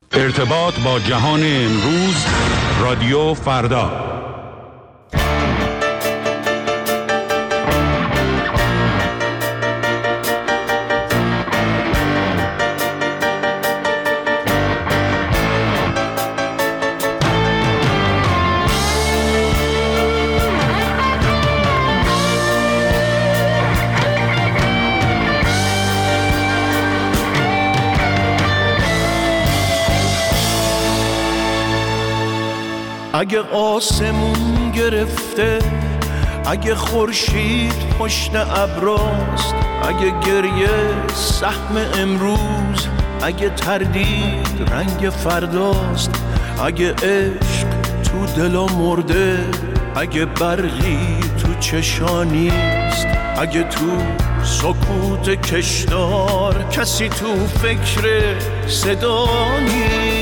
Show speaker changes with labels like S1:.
S1: ارتباط با جهان امروز، رادیو فردا.
S2: اگه آسمون گرفته، اگه خورشید پشت ابراست، اگه گریه سهم امروز، اگه تردید رنگ فرداست، اگه عشق تو دلا مرده، اگه برقی تو چشانیست، اگه تو سکوت کشدار کسی تو فکر صدا نیست،